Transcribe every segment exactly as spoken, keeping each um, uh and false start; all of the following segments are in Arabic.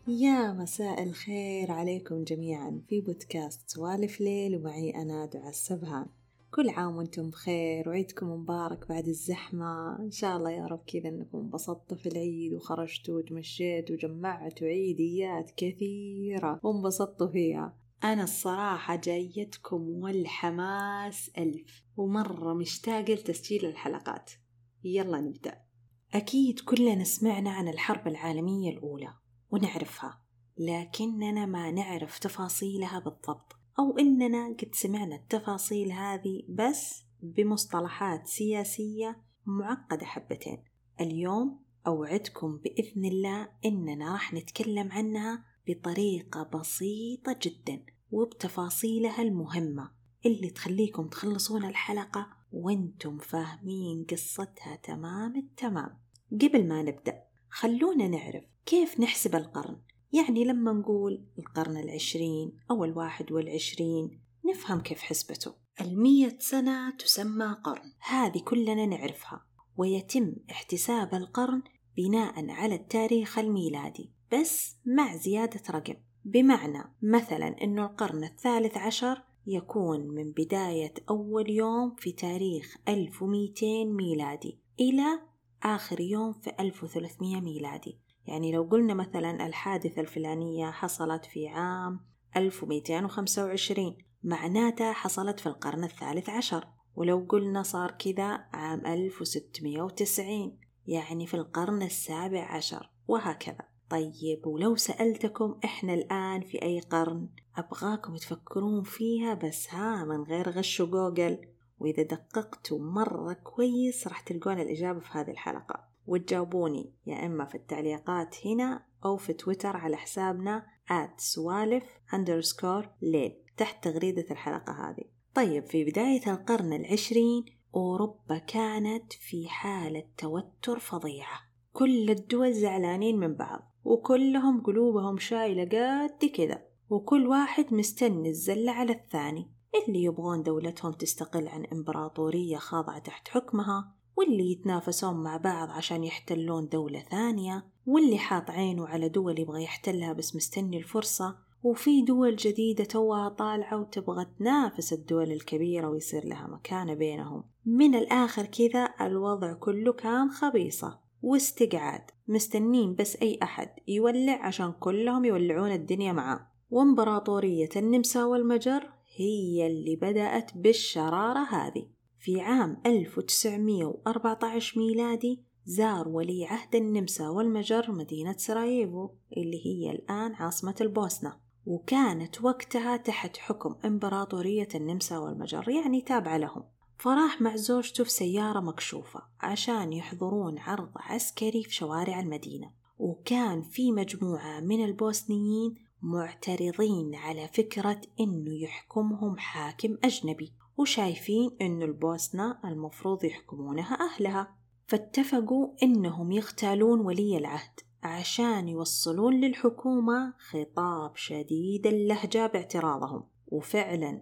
يا مساء الخير عليكم جميعا في بودكاست سوالف ليل، ومعي أنا دعاء السبهان. كل عام وانتم بخير وعيدكم مبارك بعد الزحمة. إن شاء الله يا رب كذا أنكم انبسطتوا في العيد وخرجتوا وتمشيتوا وجمعتوا عيديات كثيرة وانبسطتوا فيها. أنا الصراحة جايتكم والحماس ألف ومرة مشتاقة لتسجيل الحلقات. يلا نبدأ. أكيد كلنا سمعنا عن الحرب العالمية الأولى ونعرفها، لكننا ما نعرف تفاصيلها بالضبط، أو إننا قد سمعنا التفاصيل هذه بس بمصطلحات سياسية معقدة حبتين. اليوم أوعدكم بإذن الله إننا راح نتكلم عنها بطريقة بسيطة جدا وبتفاصيلها المهمة اللي تخليكم تخلصون الحلقة وانتم فاهمين قصتها تمام التمام. قبل ما نبدأ خلونا نعرف كيف نحسب القرن. يعني لما نقول القرن العشرين أو الواحد والعشرين نفهم كيف حسبته. المية سنة تسمى قرن، هذه كلنا نعرفها، ويتم احتساب القرن بناء على التاريخ الميلادي بس مع زيادة رقم. بمعنى مثلا أنه القرن الثالث عشر يكون من بداية أول يوم في تاريخ ألف ومئتين ميلادي إلى آخر يوم في ألف وثلاثمئة ميلادي. يعني لو قلنا مثلا الحادثة الفلانية حصلت في عام ألف ومئتين وخمسة وعشرين معناتها حصلت في القرن الثالث عشر، ولو قلنا صار كذا عام ألف وستمئة وتسعين يعني في القرن السابع عشر، وهكذا. طيب ولو سألتكم إحنا الآن في أي قرن؟ أبغاكم تفكرون فيها بس ها من غير غش وجوجل، وإذا دققتوا مرة كويس راح تلقون الإجابة في هذه الحلقة، وتجاوبوني يا إما في التعليقات هنا أو في تويتر على حسابنا آت سوالف أندرسكور ليل تحت تغريدة الحلقة هذه. طيب في بداية القرن العشرين أوروبا كانت في حالة توتر فظيعة، كل الدول زعلانين من بعض وكلهم قلوبهم شايلة قد كذا، وكل واحد مستني الزلة على الثاني. اللي يبغون دولتهم تستقل عن إمبراطورية خاضعة تحت حكمها، واللي يتنافسون مع بعض عشان يحتلون دولة ثانية، واللي حاط عينه على دول يبغى يحتلها بس مستني الفرصة، وفي دول جديدة توها طالعة وتبغى تنافس الدول الكبيرة ويصير لها مكانة بينهم. من الآخر كذا الوضع كله كان خبيصة واستقعاد، مستنين بس أي أحد يولع عشان كلهم يولعون الدنيا معاه. وإمبراطورية النمسا والمجر هي اللي بدأت بالشرارة هذه. في عام ألف وتسعمئة وأربعة عشر ميلادي زار ولي عهد النمسا والمجر مدينة سراييفو اللي هي الآن عاصمة البوسنة، وكانت وقتها تحت حكم إمبراطورية النمسا والمجر، يعني تابعة لهم. فراح مع زوجته في سيارة مكشوفة عشان يحضرون عرض عسكري في شوارع المدينة، وكان في مجموعة من البوسنيين معترضين على فكرة إنه يحكمهم حاكم أجنبي، وشايفين إنه البوسنة المفروض يحكمونها أهلها. فاتفقوا إنهم يغتالون ولي العهد عشان يوصلون للحكومة خطاب شديد اللهجة باعتراضهم، وفعلا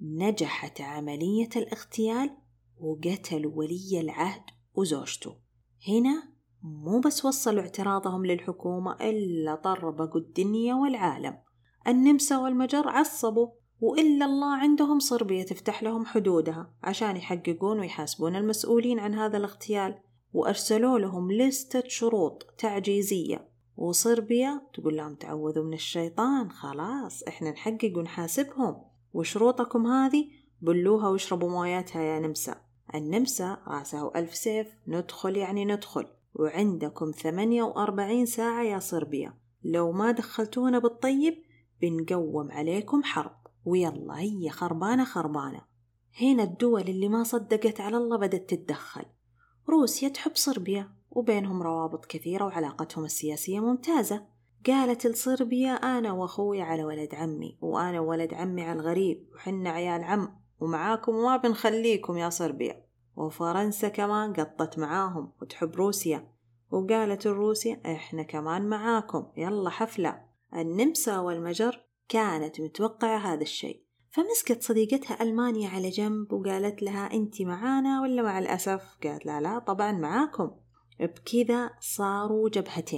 نجحت عملية الاغتيال وقتلوا ولي العهد وزوجته. هنا مو بس وصلوا اعتراضهم للحكومة إلا طربقوا الدنيا والعالم. النمسا والمجر عصبوا، وإلا الله عندهم صربية تفتح لهم حدودها عشان يحققون ويحاسبون المسؤولين عن هذا الاغتيال، وأرسلوا لهم لستة شروط تعجيزية، وصربيا تقول لهم تعوذوا من الشيطان، خلاص إحنا نحقق ونحاسبهم، وشروطكم هذه بلوها واشربوا موياتها يا نمسا. النمسا راسه ألف سيف، ندخل يعني ندخل، وعندكم ثمانية وأربعين ساعة يا صربيا، لو ما دخلتونا بالطيب بنقوم عليكم حرب، ويلا هي خربانة خربانة. هنا الدول اللي ما صدقت على الله بدأت تتدخل. روسيا تحب صربيا وبينهم روابط كثيرة وعلاقتهم السياسية ممتازة، قالت لصربيا أنا وأخوي على ولد عمي، وأنا ولد عمي على الغريب، وحنا عيال عم ومعاكم وما بنخليكم يا صربيا. وفرنسا كمان قطت معاهم وتحب روسيا، وقالت الروسيا إحنا كمان معاكم يلا حفلة. النمسا والمجر كانت متوقعة هذا الشيء، فمسكت صديقتها ألمانيا على جنب وقالت لها أنت معانا ولا مع الأسف؟ قالت لا لا طبعا معاكم. بكذا صاروا جبهتين،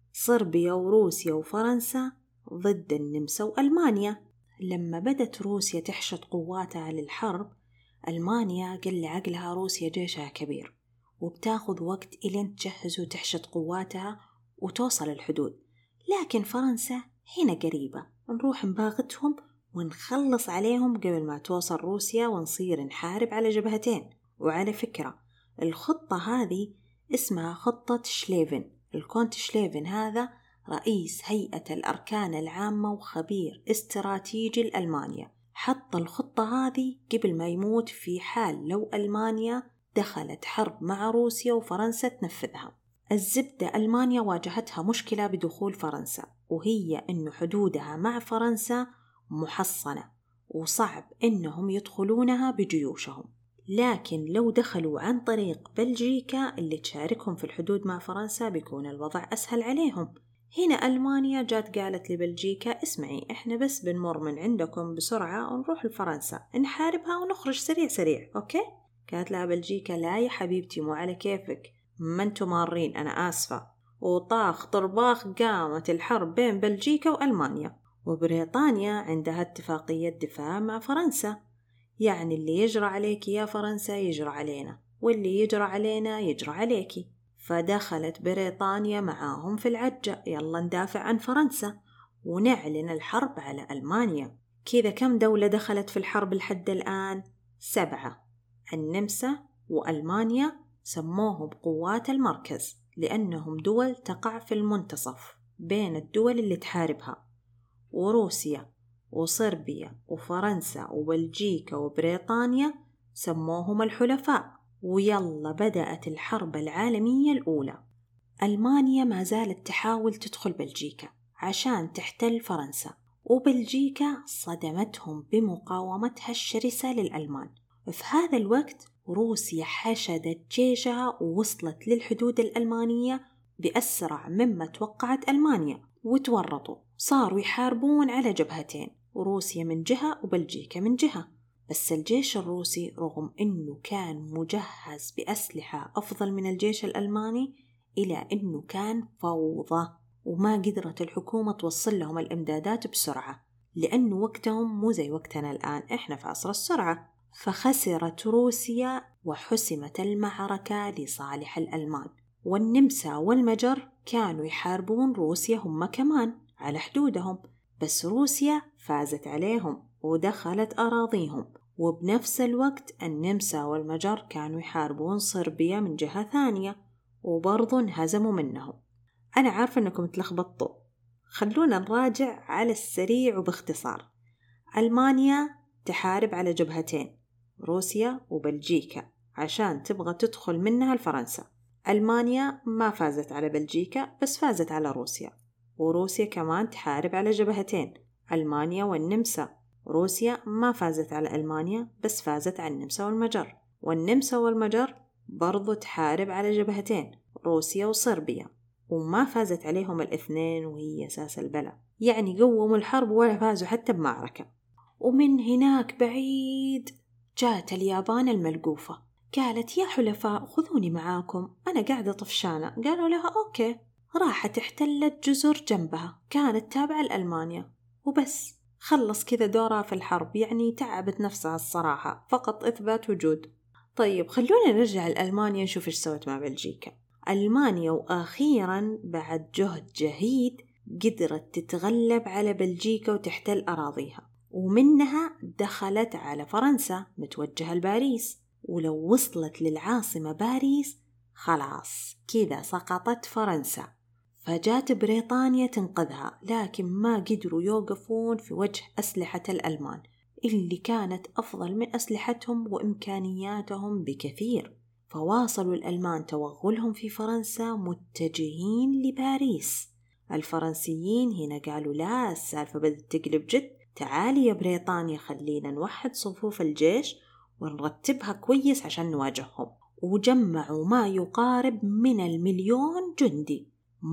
صربيا وروسيا وفرنسا ضد النمسا وألمانيا. لما بدت روسيا تحشد قواتها للحرب، ألمانيا قل عقلها روسيا جيشها كبير وبتاخذ وقت إلين تجهز وتحشد قواتها وتوصل الحدود، لكن فرنسا هنا قريبة، نروح نباغتهم ونخلص عليهم قبل ما توصل روسيا ونصير نحارب على جبهتين. وعلى فكرة الخطة هذه اسمها خطة شليفن. الكونت شليفن هذا رئيس هيئة الأركان العامة وخبير استراتيجي لألمانيا، حط الخطة هذه قبل ما يموت في حال لو ألمانيا دخلت حرب مع روسيا وفرنسا تنفذها. الزبدة ألمانيا واجهتها مشكلة بدخول فرنسا، وهي أن حدودها مع فرنسا محصنة وصعب أنهم يدخلونها بجيوشهم، لكن لو دخلوا عن طريق بلجيكا اللي تشاركهم في الحدود مع فرنسا بيكون الوضع أسهل عليهم. هنا ألمانيا جات قالت لبلجيكا اسمعي، إحنا بس بنمر من عندكم بسرعة ونروح لفرنسا نحاربها ونخرج سريع سريع، أوكي؟ قالت لها بلجيكا لا يا حبيبتي، مو على كيفك، ما انتم مارين، أنا آسفة. وطاخ طرباخ قامت الحرب بين بلجيكا وألمانيا. وبريطانيا عندها اتفاقية دفاع مع فرنسا، يعني اللي يجرى عليك يا فرنسا يجرى علينا، واللي يجرى علينا يجرى عليكي. فدخلت بريطانيا معاهم في العجة، يلا ندافع عن فرنسا ونعلن الحرب على ألمانيا. كذا كم دولة دخلت في الحرب لحد الآن؟ سبعة. النمسا وألمانيا سموهم قوات المركز لأنهم دول تقع في المنتصف بين الدول اللي تحاربها، وروسيا وصربيا وفرنسا وبلجيكا وبريطانيا سموهم الحلفاء. ويلا بدأت الحرب العالمية الأولى. ألمانيا ما زالت تحاول تدخل بلجيكا عشان تحتل فرنسا، وبلجيكا صدمتهم بمقاومتها الشرسة للألمان. في هذا الوقت روسيا حشدت جيشها ووصلت للحدود الألمانية بأسرع مما توقعت ألمانيا، وتورطوا صاروا يحاربون على جبهتين، وروسيا من جهة وبلجيكا من جهة. بس الجيش الروسي رغم أنه كان مجهز بأسلحة أفضل من الجيش الألماني إلى أنه كان فوضى، وما قدرت الحكومة توصل لهم الإمدادات بسرعة، لأنه وقتهم مو زي وقتنا الآن، إحنا في عصر السرعة. فخسرت روسيا وحسمت المعركة لصالح الألمان. والنمسا والمجر كانوا يحاربون روسيا هم كمان على حدودهم، بس روسيا فازت عليهم ودخلت أراضيهم. وبنفس الوقت النمسا والمجر كانوا يحاربون صربيا من جهة ثانية وبرضو انهزموا منهم. أنا عارفة أنكم تلخبطوا، خلونا نراجع على السريع وباختصار. ألمانيا تحارب على جبهتين، روسيا وبلجيكا، عشان تبغى تدخل منها لفرنسا. ألمانيا ما فازت على بلجيكا بس فازت على روسيا. وروسيا كمان تحارب على جبهتين، ألمانيا والنمسا. روسيا ما فازت على ألمانيا بس فازت على النمسا والمجر. والنمسا والمجر برضو تحارب على جبهتين، روسيا وصربيا، وما فازت عليهم الاثنين وهي أساس البلد، يعني قوموا الحرب ولا فازوا حتى بمعركة. ومن هناك بعيد جاءت اليابان الملقوفة، قالت يا حلفاء خذوني معاكم، أنا قاعدة طفشانة. قالوا لها أوكي. راحت احتلت جزر جنبها كانت تابعة لألمانيا وبس. خلص كذا دورها في الحرب، يعني تعبت نفسها الصراحة، فقط إثبات وجود. طيب خلونا نرجع لألمانيا نشوف إيش سوت مع بلجيكا. ألمانيا وأخيرا بعد جهد جهيد قدرت تتغلب على بلجيكا وتحتل أراضيها، ومنها دخلت على فرنسا متوجهة لباريس. ولو وصلت للعاصمة باريس خلاص كذا سقطت فرنسا. فجات بريطانيا تنقذها، لكن ما قدروا يوقفون في وجه أسلحة الألمان اللي كانت أفضل من أسلحتهم وإمكانياتهم بكثير. فواصلوا الألمان توغلهم في فرنسا متجهين لباريس. الفرنسيين هنا قالوا لا، السالفة بدأت تقلب جد، تعالي يا بريطانيا خلينا نوحد صفوف الجيش ونرتبها كويس عشان نواجههم. وجمعوا ما يقارب من المليون جندي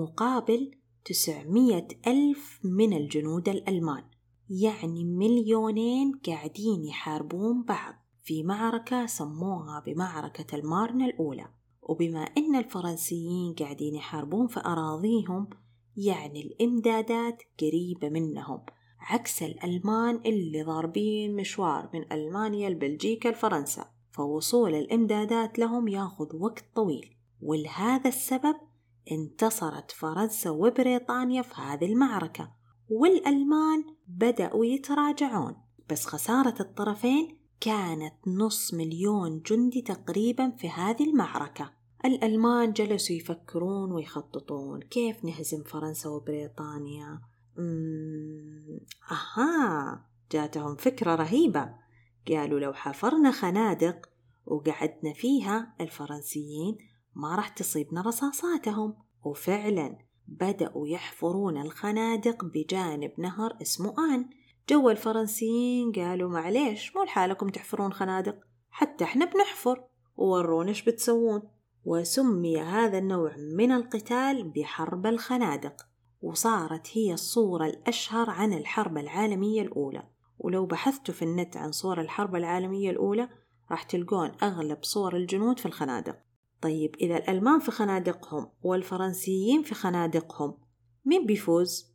مقابل تسعمية ألف من الجنود الألمان، يعني مليونين قاعدين يحاربون بعض في معركة سموها بمعركة المارن الأولى. وبما أن الفرنسيين قاعدين يحاربون في أراضيهم، يعني الإمدادات قريبة منهم، عكس الألمان اللي ضاربين مشوار من ألمانيا لبلجيكا لفرنسا، فوصول الإمدادات لهم ياخذ وقت طويل. ولهذا السبب انتصرت فرنسا وبريطانيا في هذه المعركة، والألمان بدأوا يتراجعون. بس خسارة الطرفين كانت نص مليون جندي تقريبا في هذه المعركة. الألمان جلسوا يفكرون ويخططون كيف نهزم فرنسا وبريطانيا. أمم... أها جاتهم فكرة رهيبة، قالوا لو حفرنا خنادق وقعدنا فيها الفرنسيين ما راح تصيبنا رصاصاتهم. وفعلا بدأوا يحفرون الخنادق بجانب نهر اسمه آن. جو الفرنسيين قالوا معليش مو لحالكم تحفرون خنادق، حتى احنا بنحفر، وورونا ايش بتسوون. وسمي هذا النوع من القتال بحرب الخنادق، وصارت هي الصورة الأشهر عن الحرب العالمية الأولى. ولو بحثتوا في النت عن صور الحرب العالمية الأولى راح تلقون أغلب صور الجنود في الخنادق. طيب إذا الألمان في خنادقهم والفرنسيين في خنادقهم، مين بيفوز؟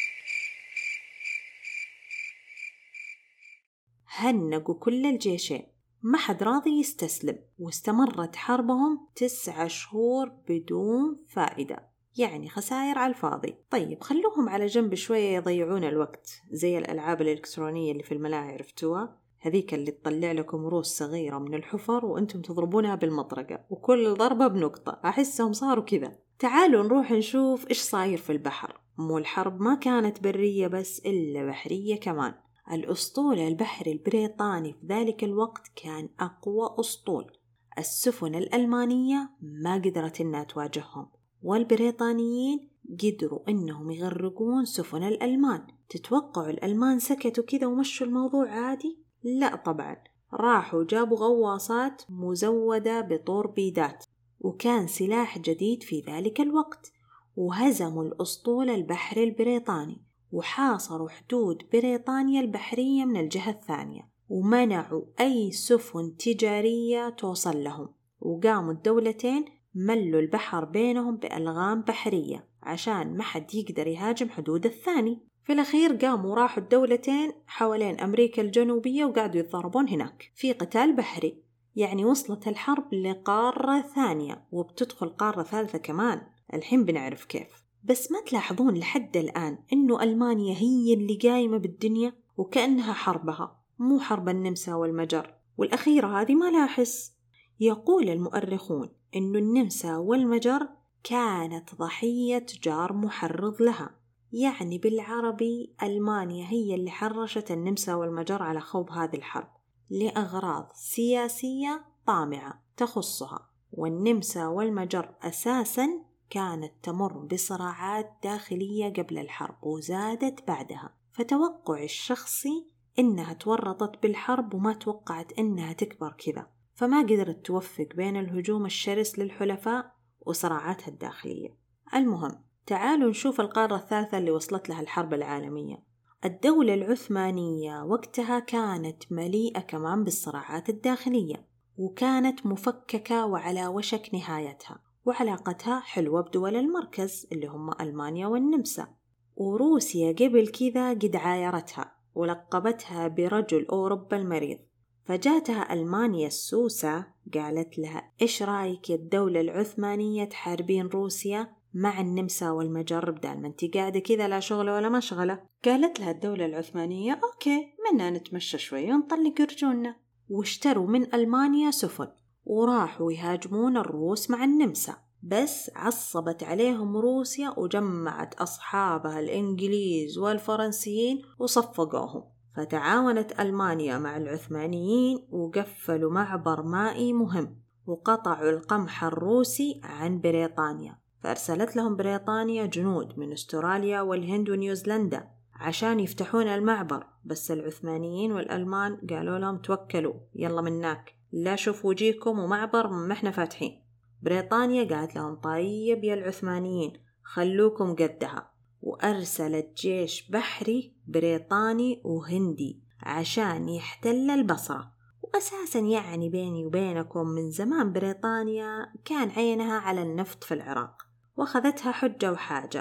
هنقوا كل الجيشين، ما حد راضي يستسلم، واستمرت حربهم تسعة شهور بدون فائدة، يعني خسائر على الفاضي. طيب خلوهم على جنب شوية يضيعون الوقت، زي الألعاب الإلكترونية اللي في الملاعب عرفتوها، هذيك اللي تطلع لكم روس صغيرة من الحفر وأنتم تضربونها بالمطرقة وكل ضربة بنقطة. أحسهم صاروا كذا. تعالوا نروح نشوف إيش صاير في البحر. مو الحرب ما كانت برية بس، إلا بحرية كمان. الأسطول البحري البريطاني في ذلك الوقت كان أقوى أسطول. السفن الألمانية ما قدرت إنها تواجههم، والبريطانيين قدروا إنهم يغرقون سفن الألمان. تتوقعوا الألمان سكتوا كذا ومشوا الموضوع عادي؟ لا طبعا، راحوا جابوا غواصات مزودة بطوربيدات، وكان سلاح جديد في ذلك الوقت، وهزموا الأسطول البحري البريطاني، وحاصروا حدود بريطانيا البحرية من الجهة الثانية، ومنعوا أي سفن تجارية توصل لهم. وقاموا الدولتين ملوا البحر بينهم بألغام بحرية عشان ما حد يقدر يهاجم حدود الثاني. في الأخير قاموا راحوا الدولتين حوالين أمريكا الجنوبية وقعدوا يتضاربون هناك في قتال بحري. يعني وصلت الحرب لقارة ثانية وبتدخل قارة ثالثة كمان، الحين بنعرف كيف. بس ما تلاحظون لحد الآن إنه ألمانيا هي اللي قايمة بالدنيا وكأنها حربها، مو حرب النمسا والمجر؟ والأخيرة هذه ما لها حس. يقول المؤرخون إنه النمسا والمجر كانت ضحية جار محرض لها، يعني بالعربي ألمانيا هي اللي حرشت النمسا والمجر على خوض هذه الحرب لأغراض سياسية طامعة تخصها. والنمسا والمجر أساساً كانت تمر بصراعات داخلية قبل الحرب وزادت بعدها، فتوقع الشخصي إنها تورطت بالحرب وما توقعت إنها تكبر كذا، فما قدرت توفق بين الهجوم الشرس للحلفاء وصراعاتها الداخلية. المهم تعالوا نشوف القارة الثالثة اللي وصلت لها الحرب العالمية. الدولة العثمانية وقتها كانت مليئة كمان بالصراعات الداخلية، وكانت مفككة وعلى وشك نهايتها، وعلاقتها حلوة بدول المركز اللي هم ألمانيا والنمسا. وروسيا قبل كذا قد عايرتها ولقبتها برجل أوروبا المريض، فجاتها ألمانيا السوسة قالت لها إيش رأيك يا الدولة العثمانية تحاربين روسيا مع النمسا والمجر بدال ما انت قاعدة كذا لا شغلة ولا مشغلة؟ قالت لها الدولة العثمانية أوكي، منا نتمشى شوي ونطلق رجولنا. واشتروا من ألمانيا سفن وراحوا يهاجمون الروس مع النمسا، بس عصبت عليهم روسيا وجمعت أصحابها الإنجليز والفرنسيين وصفقوهم. فتعاونت ألمانيا مع العثمانيين وقفلوا معبر مائي مهم وقطعوا القمح الروسي عن بريطانيا، فأرسلت لهم بريطانيا جنود من أستراليا والهند ونيوزيلندا عشان يفتحون المعبر. بس العثمانيين والألمان قالوا لهم توكلوا يلا مناك، لا شوف وجيكم ومعبر ما احنا فاتحين. بريطانيا قالت لهم طيب يا العثمانيين خلوكم قدها، وأرسلت جيش بحري بريطاني وهندي عشان يحتل البصرة. وأساسا يعني بيني وبينكم من زمان بريطانيا كان عينها على النفط في العراق، وأخذتها حجة وحاجة،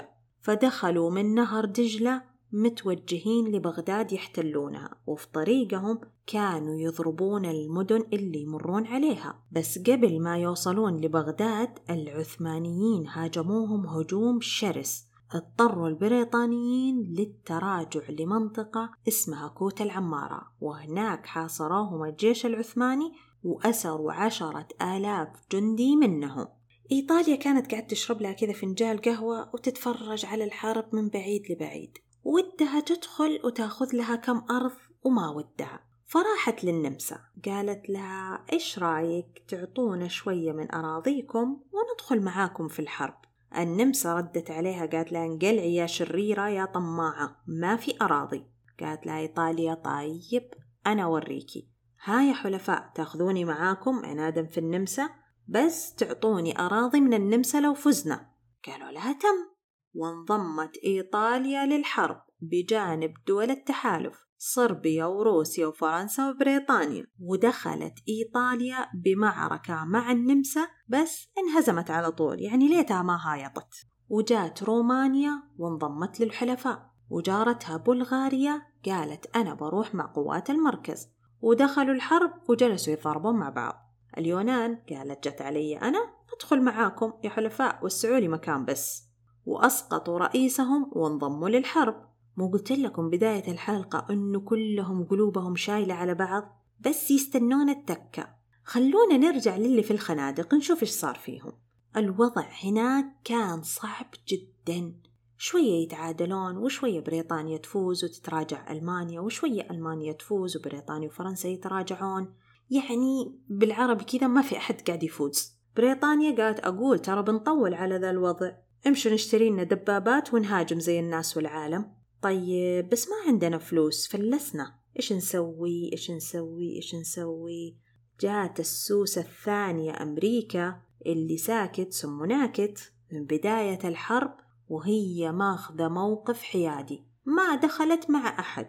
فدخلوا من نهر دجلة متوجهين لبغداد يحتلونها، وفي طريقهم كانوا يضربون المدن اللي يمرون عليها. بس قبل ما يوصلون لبغداد العثمانيين هاجموهم هجوم شرس، اضطروا البريطانيين للتراجع لمنطقة اسمها كوت العمارة، وهناك حاصروهم الجيش العثماني وأسروا عشرة آلاف جندي منهم. إيطاليا كانت قاعدة تشرب لها كذا فنجان قهوة وتتفرج على الحرب من بعيد لبعيد، ودها تدخل وتاخذ لها كم أرض وما ودها، فراحت للنمسا قالت لها إيش رايك تعطونا شوية من أراضيكم وندخل معاكم في الحرب. النمسا ردت عليها قالت لها انقلعي يا شريرة يا طماعة، ما في أراضي. قالت لها إيطاليا طيب أنا أوريكي، ها يا حلفاء تاخذوني معاكم عنادا في النمسا، بس تعطوني أراضي من النمسا لو فزنا. قالوا لها تم، وانضمت إيطاليا للحرب بجانب دول التحالف صربيا وروسيا وفرنسا وبريطانيا، ودخلت إيطاليا بمعركة مع النمسا بس انهزمت على طول، يعني ليتها ما هايطت. وجات رومانيا وانضمت للحلفاء، وجارتها بلغاريا قالت أنا بروح مع قوات المركز، ودخلوا الحرب وجلسوا يضربون مع بعض. اليونان قالت جت علي أنا أدخل معاكم يا حلفاء وسعوا لي مكان بس، وأسقطوا رئيسهم وانضموا للحرب. مو قلت لكم بداية الحلقة أنه كلهم قلوبهم شايلة على بعض بس يستنون التكة؟ خلونا نرجع للي في الخنادق نشوف إيش صار فيهم. الوضع هناك كان صعب جدا، شوية يتعادلون وشوية بريطانيا تفوز وتتراجع ألمانيا، وشوية ألمانيا تفوز وبريطانيا وفرنسا يتراجعون، يعني بالعربي كذا ما في أحد قاعد يفوز. بريطانيا قالت أقول ترى بنطول على ذا الوضع، امشوا نشتري لنا دبابات ونهاجم زي الناس والعالم. طيب بس ما عندنا فلوس، فلسنا، إيش نسوي إيش نسوي إيش نسوي؟ جات السوسة الثانية أمريكا اللي ساكت سمو ناكت من بداية الحرب، وهي ماخذة موقف حيادي، ما دخلت مع أحد،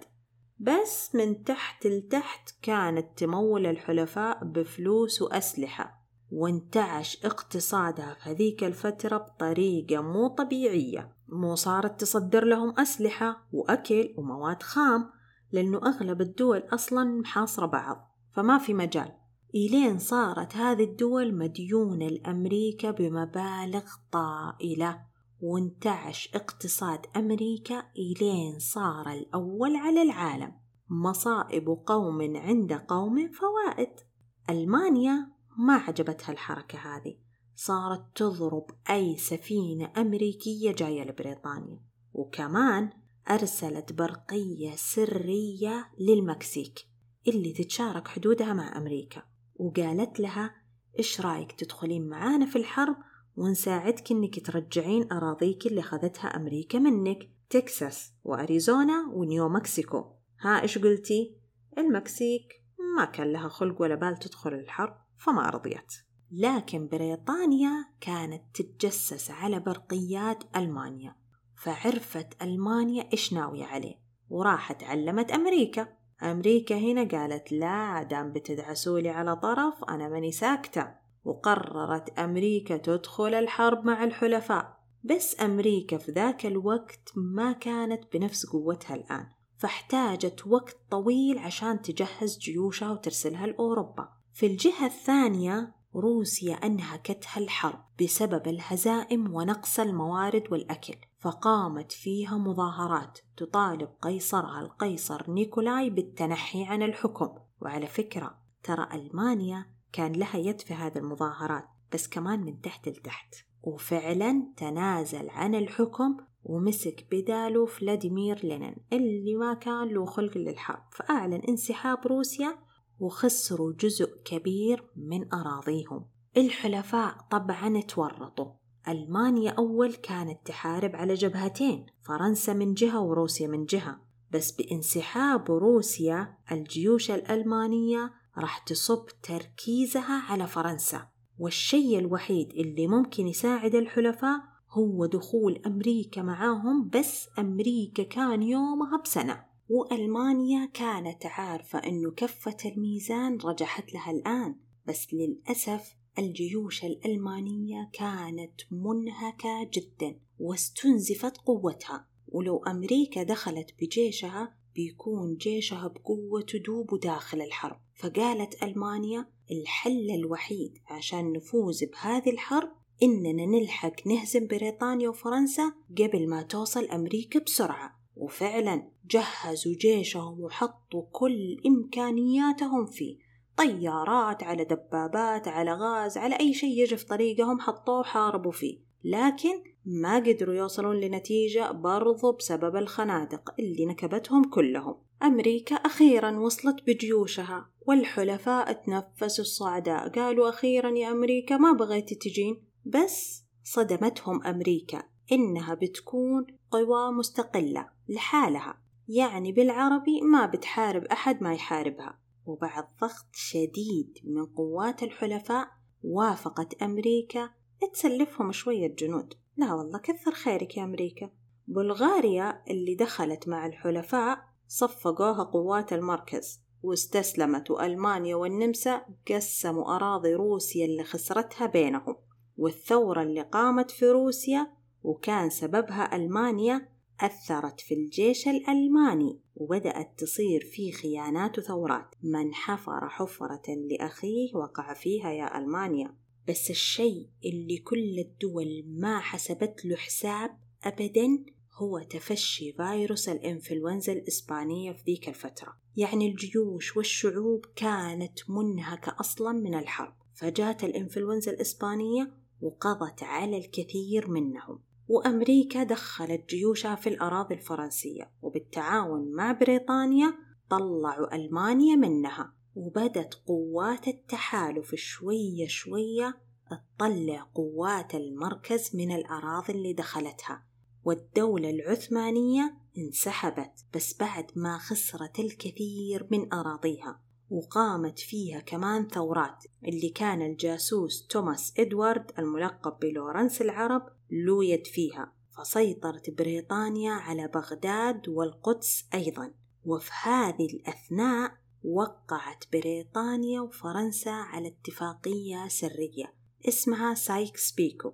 بس من تحت لتحت كانت تمول الحلفاء بفلوس وأسلحة، وانتعش اقتصادها في هذيك الفترة بطريقة مو طبيعية. مو صارت تصدر لهم أسلحة وأكل ومواد خام، لأنه أغلب الدول أصلا محاصرة بعض فما في مجال، إلين صارت هذه الدول مديونة لأمريكا بمبالغ طائلة، وانتعش اقتصاد أمريكا إلين صار الأول على العالم. مصائب قوم عند قوم فوائد. ألمانيا ما عجبتها الحركة هذه، صارت تضرب أي سفينة أمريكية جاية لبريطانيا، وكمان أرسلت برقية سرية للمكسيك اللي تتشارك حدودها مع أمريكا، وقالت لها إيش رأيك تدخلين معانا في الحرب ونساعدك إنك ترجعين أراضيك اللي خذتها أمريكا منك، تكساس وأريزونا ونيو مكسيكو. ها إيش قلتي؟ المكسيك ما كان لها خلق ولا بال تدخل الحرب فما رضيت. لكن بريطانيا كانت تتجسس على برقيات ألمانيا، فعرفت ألمانيا إيش ناوية عليه، وراحت علمت أمريكا. أمريكا هنا قالت لا دام بتدعسولي على طرف أنا ماني ساكتة، وقررت أمريكا تدخل الحرب مع الحلفاء. بس أمريكا في ذاك الوقت ما كانت بنفس قوتها الآن، فاحتاجت وقت طويل عشان تجهز جيوشها وترسلها لأوروبا. في الجهة الثانية روسيا أنهكتها الحرب بسبب الهزائم ونقص الموارد والأكل، فقامت فيها مظاهرات تطالب قيصرها القيصر نيكولاي بالتنحي عن الحكم. وعلى فكرة ترى ألمانيا كان لها يد في هذه المظاهرات بس كمان من تحت لتحت، وفعلا تنازل عن الحكم ومسك بداله فلاديمير لينين اللي ما كان له خلق للحرب، فأعلن انسحاب روسيا وخسروا جزء كبير من أراضيهم. الحلفاء طبعا تورطوا. ألمانيا أول كانت تحارب على جبهتين، فرنسا من جهة وروسيا من جهة، بس بانسحاب روسيا الجيوش الألمانية راح تصب تركيزها على فرنسا، والشيء الوحيد اللي ممكن يساعد الحلفاء هو دخول أمريكا معاهم، بس أمريكا كان يومها بسنة، وألمانيا كانت عارفة أنه كفة الميزان رجحت لها الآن، بس للأسف الجيوش الألمانية كانت منهكة جدا واستنزفت قوتها، ولو أمريكا دخلت بجيشها بيكون جيشها بقوة تدوب داخل الحرب. فقالت ألمانيا الحل الوحيد عشان نفوز بهذه الحرب إننا نلحق نهزم بريطانيا وفرنسا قبل ما توصل أمريكا بسرعة. وفعلا جهزوا جيشهم وحطوا كل إمكانياتهم فيه، طيارات على دبابات على غاز على أي شيء يجي في طريقهم حطوه حاربوا فيه، لكن ما قدروا يوصلون لنتيجة برضو بسبب الخنادق اللي نكبتهم كلهم. أمريكا أخيرا وصلت بجيوشها، والحلفاء تنفسوا الصعداء، قالوا أخيرا يا أمريكا ما بغيت تجين. بس صدمتهم أمريكا إنها بتكون قوى مستقلة لحالها، يعني بالعربي ما بتحارب أحد ما يحاربها. وبعد ضغط شديد من قوات الحلفاء وافقت أمريكا تسلفهم شوية جنود. لا والله كثر خيرك يا أمريكا. بلغاريا اللي دخلت مع الحلفاء صفقوها قوات المركز واستسلمت، وألمانيا والنمسا قسموا أراضي روسيا اللي خسرتها بينهم. والثورة اللي قامت في روسيا وكان سببها ألمانيا أثرت في الجيش الألماني، وبدأت تصير فيه خيانات وثورات. من حفر حفرة لأخيه وقع فيها يا ألمانيا. بس الشيء اللي كل الدول ما حسبت له حساب أبداً هو تفشي فيروس الإنفلونزا الإسبانية في ذيك الفترة. يعني الجيوش والشعوب كانت منهكة أصلاً من الحرب، فجاءت الإنفلونزا الإسبانية وقضت على الكثير منهم. وأمريكا دخلت جيوشها في الأراضي الفرنسية، وبالتعاون مع بريطانيا طلعوا ألمانيا منها. وبدت قوات التحالف شوية شوية تطلع قوات المركز من الأراضي اللي دخلتها، والدولة العثمانية انسحبت بس بعد ما خسرت الكثير من أراضيها. وقامت فيها كمان ثورات اللي كان الجاسوس توماس إدوارد الملقب بلورنس العرب له يد فيها، فسيطرت بريطانيا على بغداد والقدس أيضا. وفي هذه الأثناء وقعت بريطانيا وفرنسا على اتفاقية سرية اسمها سايكس بيكو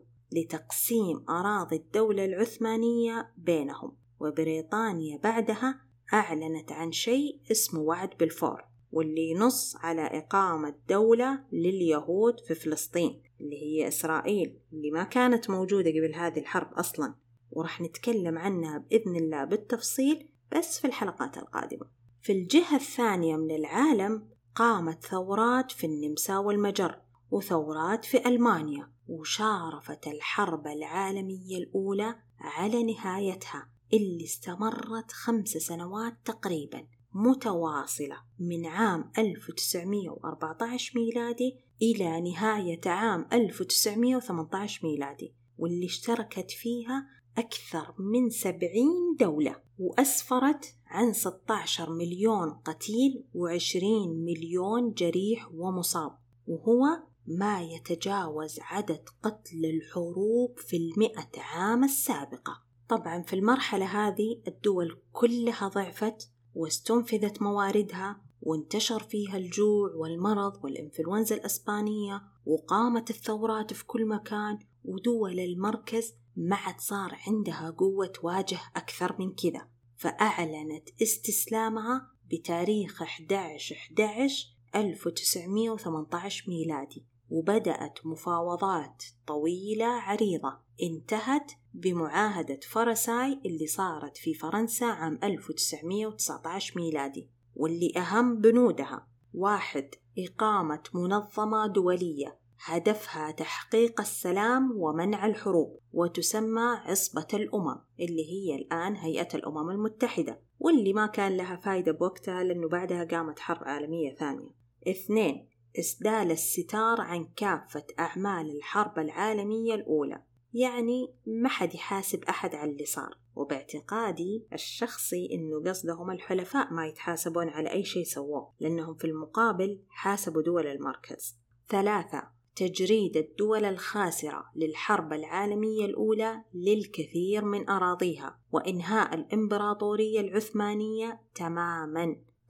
لتقسيم أراضي الدولة العثمانية بينهم. وبريطانيا بعدها أعلنت عن شيء اسمه وعد بلفور، واللي ينص على إقامة دولة لليهود في فلسطين اللي هي إسرائيل، اللي ما كانت موجودة قبل هذه الحرب أصلا، ورح نتكلم عنها بإذن الله بالتفصيل بس في الحلقات القادمة. في الجهة الثانية من العالم قامت ثورات في النمسا والمجر وثورات في ألمانيا، وشارفت الحرب العالمية الأولى على نهايتها اللي استمرت خمس سنوات تقريبا متواصلة من عام ألف وتسعمائة وأربعة عشر ميلادي إلى نهاية عام ألف وتسعمائة وثمانية عشر ميلادي، واللي اشتركت فيها أكثر من سبعين دولة، وأسفرت عن ستة عشر مليون قتيل وعشرين مليون جريح ومصاب، وهو ما يتجاوز عدد قتل الحروب في المئة عام السابقة. طبعا في المرحلة هذه الدول كلها ضعفت واستنفذت مواردها، وانتشر فيها الجوع والمرض والإنفلونزا الإسبانية، وقامت الثورات في كل مكان، ودول المركز ما عاد صار عندها قوة تواجه أكثر من كذا، فأعلنت استسلامها بتاريخ أحد عشر أحد عشر ألف وتسعمائة وثمانية عشر ميلادي. وبدأت مفاوضات طويلة عريضة انتهت بمعاهدة فرساي اللي صارت في فرنسا عام ألف وتسعمائة وتسعة عشر ميلادي، واللي أهم بنودها: واحد، إقامة منظمة دولية هدفها تحقيق السلام ومنع الحروب، وتسمى عصبة الأمم اللي هي الآن هيئة الأمم المتحدة، واللي ما كان لها فايدة بوقتها لأنه بعدها قامت حرب عالمية ثانية. اثنين، إسدال الستار عن كافة أعمال الحرب العالمية الأولى، يعني ما حد يحاسب أحد على اللي صار، وباعتقادي الشخصي إنه قصدهم الحلفاء ما يتحاسبون على أي شيء سووه، لأنهم في المقابل حاسبوا دول المركز. ثلاثة، تجريد الدول الخاسرة للحرب العالمية الأولى للكثير من أراضيها، وإنهاء الإمبراطورية العثمانية تماماً.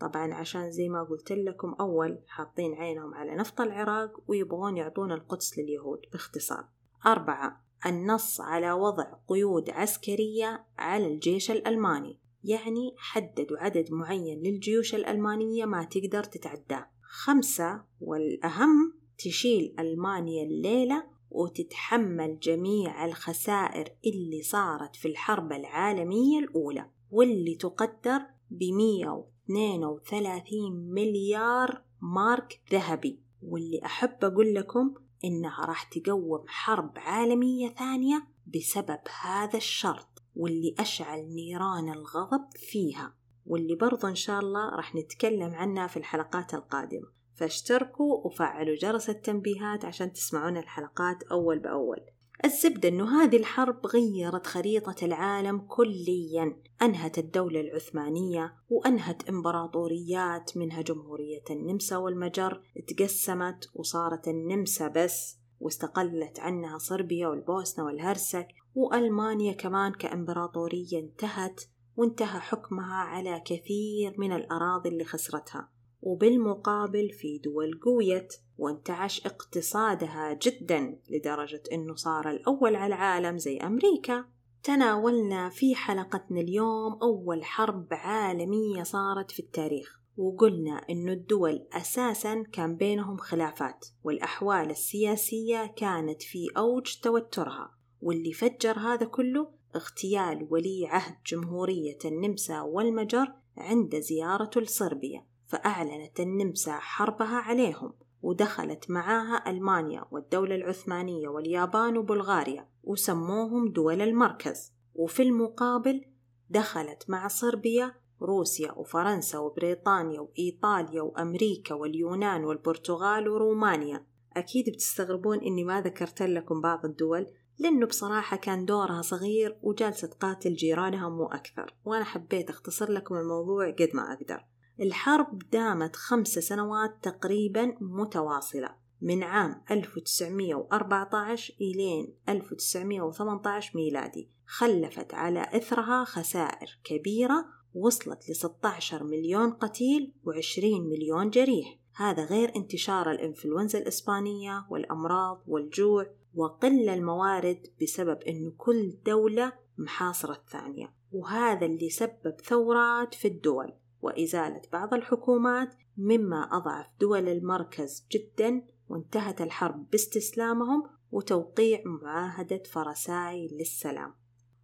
طبعا عشان زي ما قلت لكم أول حاطين عينهم على نفط العراق ويبغون يعطون القدس لليهود باختصار. أربعة، النص على وضع قيود عسكرية على الجيش الألماني، يعني حددوا عدد معين للجيوش الألمانية ما تقدر تتعداه. خمسة والأهم، تشيل ألمانيا الليلة وتتحمل جميع الخسائر اللي صارت في الحرب العالمية الأولى واللي تقدر بمئة واثنين وثلاثين مليار مارك ذهبي، واللي أحب أقول لكم إنها راح تقوم حرب عالمية ثانية بسبب هذا الشرط، واللي أشعل نيران الغضب فيها، واللي برضو إن شاء الله راح نتكلم عنها في الحلقات القادمة. فاشتركوا وفعلوا جرس التنبيهات عشان تسمعون الحلقات أول بأول. الزبدة أنه هذه الحرب غيرت خريطة العالم كليا، أنهت الدولة العثمانية وأنهت إمبراطوريات منها جمهورية النمسا والمجر، تقسمت وصارت النمسا بس، واستقلت عنها صربيا والبوسنة والهرسك، وألمانيا كمان كإمبراطورية انتهت، وانتهى حكمها على كثير من الأراضي اللي خسرتها. وبالمقابل في دول قويت وانتعش اقتصادها جدا لدرجة أنه صار الأول على العالم زي أمريكا. تناولنا في حلقتنا اليوم أول حرب عالمية صارت في التاريخ، وقلنا أنه الدول أساسا كان بينهم خلافات، والأحوال السياسية كانت في أوج توترها، واللي فجر هذا كله اغتيال ولي عهد جمهورية النمسا والمجر عند زيارته لصربيا، فأعلنت النمسا حربها عليهم، ودخلت معاها ألمانيا والدولة العثمانية واليابان وبلغاريا وسموهم دول المركز. وفي المقابل دخلت مع صربيا روسيا وفرنسا وبريطانيا وإيطاليا وأمريكا واليونان والبرتغال ورومانيا. أكيد بتستغربون إني ما ذكرت لكم بعض الدول، لأنه بصراحة كان دورها صغير وجالسة تقاتل جيرانها مو أكثر، وأنا حبيت أختصر لكم الموضوع قد ما أقدر. الحرب دامت خمس سنوات تقريبا متواصلة من عام ألف وتسعمئة وأربعة عشر إلى ألف وتسعمئة وثمانية عشر ميلادي، خلفت على إثرها خسائر كبيرة وصلت ل ستة عشر مليون قتيل وعشرين مليون جريح، هذا غير انتشار الإنفلونزا الإسبانية والأمراض والجوع وقل الموارد بسبب أن كل دولة محاصرة الثانية، وهذا اللي سبب ثورات في الدول وإزالة بعض الحكومات، مما أضعف دول المركز جدا، وانتهت الحرب باستسلامهم وتوقيع معاهدة فرساي للسلام.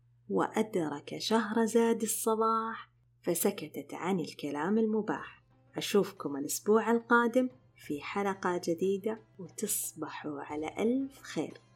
وأدرك شهرزاد الصباح فسكتت عن الكلام المباح. أشوفكم الأسبوع القادم في حلقة جديدة، وتصبحوا على ألف خير.